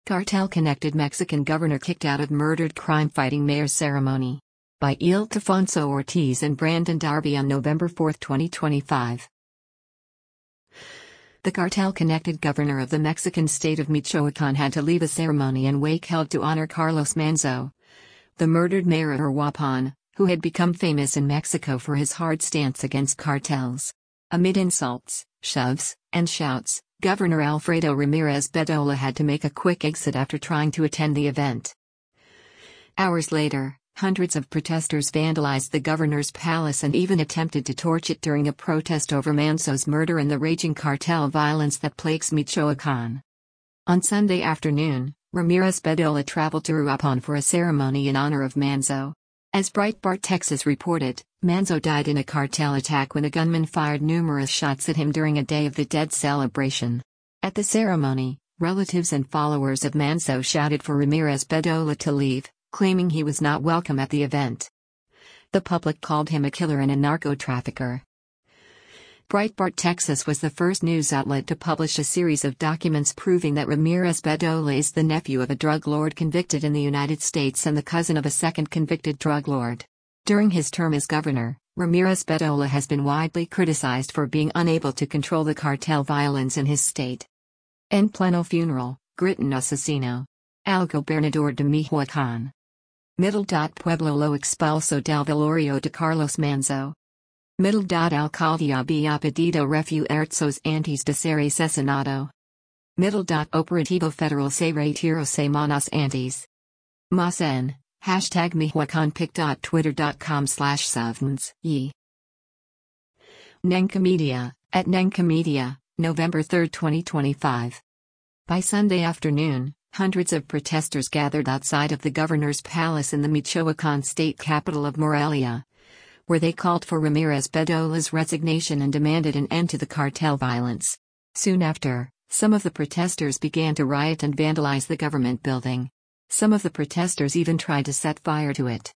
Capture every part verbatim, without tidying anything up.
Cartel-connected Mexican governor kicked out of murdered crime-fighting mayor ceremony. By Ildefonso Ortiz and Brandon Darby on November fourth, twenty twenty-five. The cartel-connected governor of the Mexican state of Michoacán had to leave a ceremony and wake held to honor Carlos Manzo, the murdered mayor of Uruapan, who had become famous in Mexico for his hard stance against cartels. Amid insults, shoves, and shouts, Governor Alfredo Ramirez Bedolla had to make a quick exit after trying to attend the event. Hours later, hundreds of protesters vandalized the governor's palace and even attempted to torch it during a protest over Manzo's murder and the raging cartel violence that plagues Michoacán. On Sunday afternoon, Ramirez Bedolla traveled to Uruapan for a ceremony in honor of Manzo. As Breitbart Texas reported, Manzo died in a cartel attack when a gunman fired numerous shots at him during a Day of the Dead celebration. At the ceremony, relatives and followers of Manzo shouted for Ramirez Bedolla to leave, claiming he was not welcome at the event. The public called him a killer and a narco-trafficker. Breitbart Texas was the first news outlet to publish a series of documents proving that Ramirez Bedolla is the nephew of a drug lord convicted in the United States and the cousin of a second convicted drug lord. During his term as governor, Ramirez Bedolla has been widely criticized for being unable to control the cartel violence in his state. En pleno funeral, gritan asesino. Al gobernador de Michoacán. Middle. Pueblo lo expulso del velorio de Carlos Manzo. Middle. Alcaldía había pedido refuerzos antes de ser asesinado. Middle. Operativo federal se retiró semanas antes. Más en, hashtag michoacanpic.twitter.com slash savns, ye. Nenca Media, at Nenca Media, November third, twenty twenty-five. By Sunday afternoon, hundreds of protesters gathered outside of the governor's palace in the Michoacán state capital of Morelia, where they called for Ramirez Bedolla's resignation and demanded an end to the cartel violence. Soon after, some of the protesters began to riot and vandalize the government building. Some of the protesters even tried to set fire to it.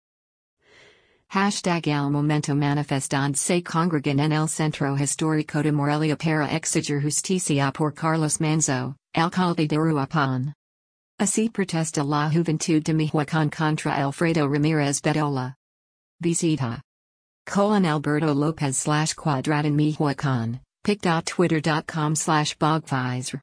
Hashtag al momento manifestan se congregan en el centro histórico de Morelia para exigir justicia por Carlos Manzo, alcalde de Uruapan. Así protesta la juventud de Michoacán contra Alfredo Ramirez Bedolla. Visita. Colon Alberto Lopez slash Quadratin Michoacán, pic.twitter.com slash bogpfizer.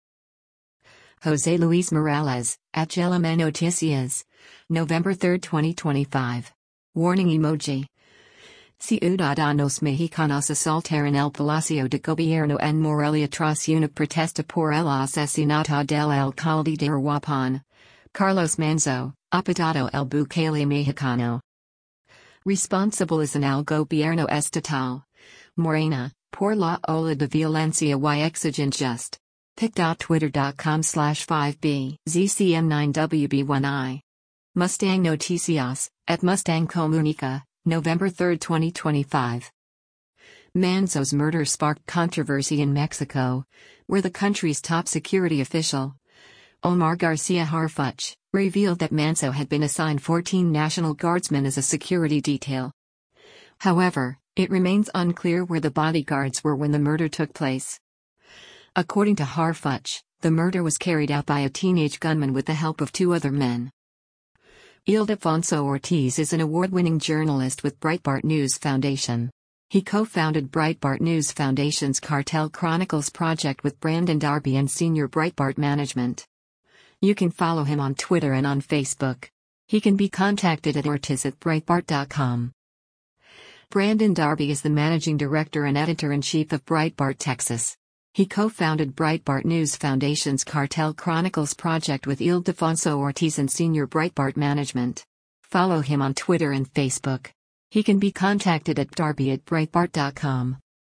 Jose Luis Morales, at Gelame Noticias, November third, twenty twenty-five. Warning emoji. Ciudadanos mexicanos asaltaron el Palacio de Gobierno en Morelia tras una protesta por el asesinato del alcalde de Uruapan, Carlos Manzo, apodado el Bukele Mexicano. Responsible is an al gobierno estatal, Morena, por la ola de violencia y exigen just. pic.twitter.com slash 5b ZCM9WB1I. Mustang Noticias, at Mustang Comunica, November third, twenty twenty-five. Manzo's murder sparked controversy in Mexico, where the country's top security official, Omar Garcia Harfuch, revealed that Manzo had been assigned fourteen National Guardsmen as a security detail. However, it remains unclear where the bodyguards were when the murder took place. According to Harfuch, the murder was carried out by a teenage gunman with the help of two other men. Ildefonso Ortiz is an award-winning journalist with Breitbart News Foundation. He co-founded Breitbart News Foundation's Cartel Chronicles project with Brandon Darby and senior Breitbart management. You can follow him on Twitter and on Facebook. He can be contacted at ortiz at breitbart dot com. Brandon Darby is the managing director and editor-in-chief of Breitbart Texas. He co-founded Breitbart News Foundation's Cartel Chronicles project with Ildefonso Ortiz and senior Breitbart management. Follow him on Twitter and Facebook. He can be contacted at darby at breitbart dot com.